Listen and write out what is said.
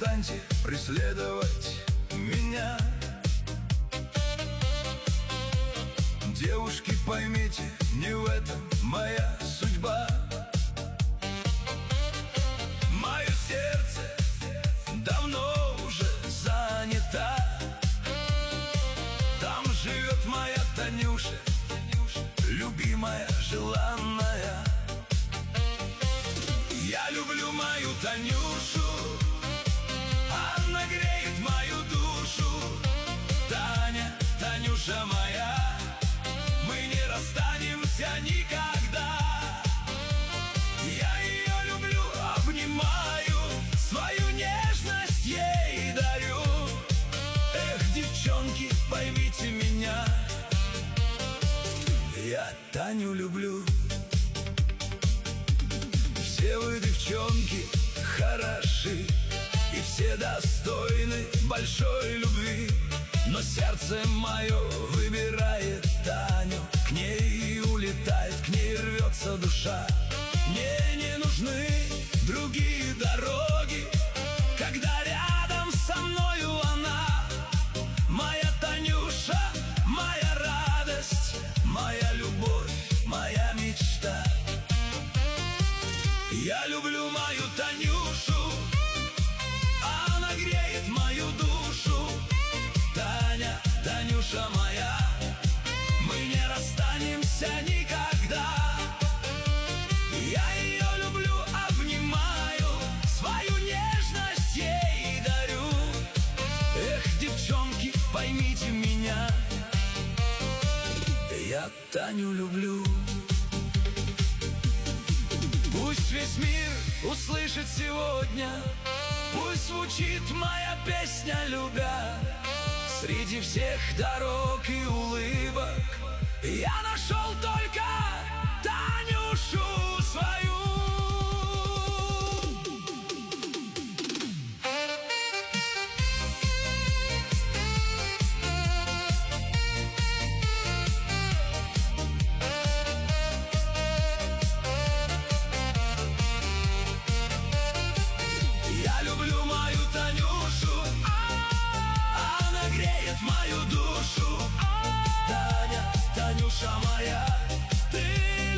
перестаньте преследовать меня. Девушки, поймите, не в этом моя судьба. Мое сердце давно уже занято. Там живет моя Танюша, любимая, желанная. Я люблю мою Танюшу, она греет мою душу. Таня, Танюша моя, мы не расстанемся никогда. Я ее люблю, обнимаю, свою нежность ей дарю. Эх, девчонки, поймите меня, я Таню люблю. Все вы, девчонки, хороши, и все достойны большой любви. Но сердце мое выбирает Таню, к ней улетает, к ней рвется душа. Мне не нужны другие дороги, когда рядом со мною она. Моя Танюша, моя радость, моя любовь, моя мечта. Я люблю мою Танюшу, она греет мою душу. Таня, Танюша моя, мы не расстанемся никогда. Я ее люблю, обнимаю, свою нежность ей дарю. Эх, девчонки, поймите меня, я Таню люблю. Пусть весь мир услышит сегодня, пусть звучит моя песня, любя. Среди всех дорог и улыбок я нашел только Танюшу свою. Мою душу, Таня, Танюша моя, ты